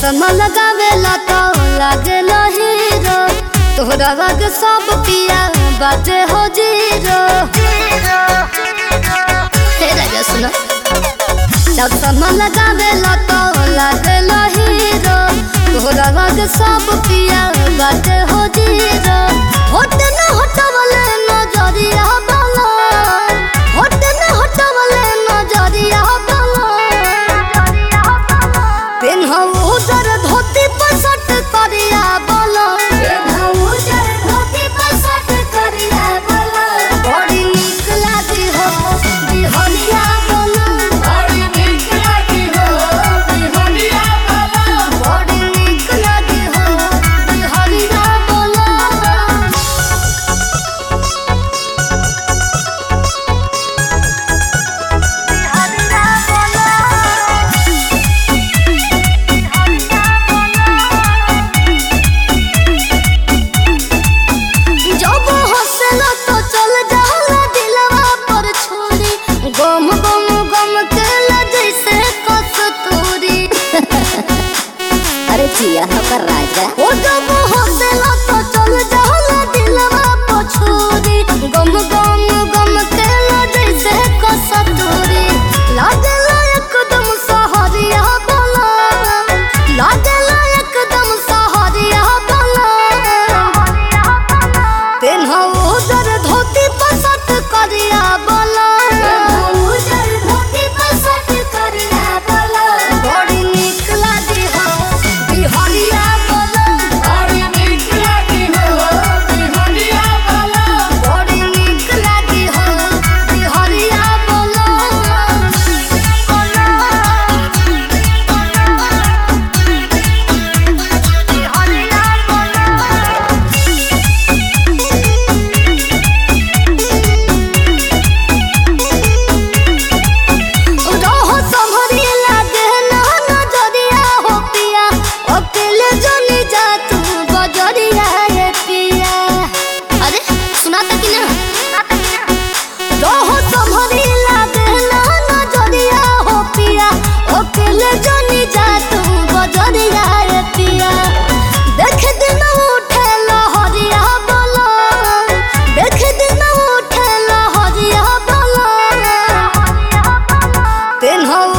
चश्मा लगावेला तो लागेला हीरो तोहरा रंग सब पिया बाटे हो जीरो। हे राजा सुनो चश्मा लगावेला तो लागेला हीरो तोहरा रंग सब पिया बाटे हो जीरो। होट न हटवले नजरिया बाला होट न हटवले नजरिया बाला पेन्हऊ उजर धोती पर शर्ट करिया बाला पेन्हऊ उजर धोती पर शर्ट करिया बाला बड़ी नीक लागी हो बिहनिया बाला बड़ी नीक लागी हो बिहनिया बाला बड़ी नीक लागी हो बिहनिया बाला। जब हंसला तो चल जाला दिलवा पर छोड़ी गम गम गम केला जैसे कस्तूरी। अरे जिया होकर राजा ओ जब हंसला तो चल जाला दिलवा पर छोड़ी गम गम गम केला जैसे कस्तूरी। लागेला एकदम सहारिया बाला लागेला एकदम सहारिया बाला पेन्हऊ उजर धोती पर शर्ट करिया बाला उजर धोती पर शर्ट करिया बाला बड़ी नीक लागी हो बिहनिया बाला बड़ी नीक लागी हो बिहनिया बाला बड़ी नीक लागी हो बिहनिया बाला। रहो संभरी लागे ना नजरिया हो पिया अकेले जनी जा तू बजरिया ये पिया। अरे सुनाता कि ना रहो संभरी लागे ना नजरिया हो पिया अकेले जनी जा तू बजरिया ये पिया। देख दिन उठे लहरिया बाला देख दिन उठे लहरिया बाला पेन्हऊ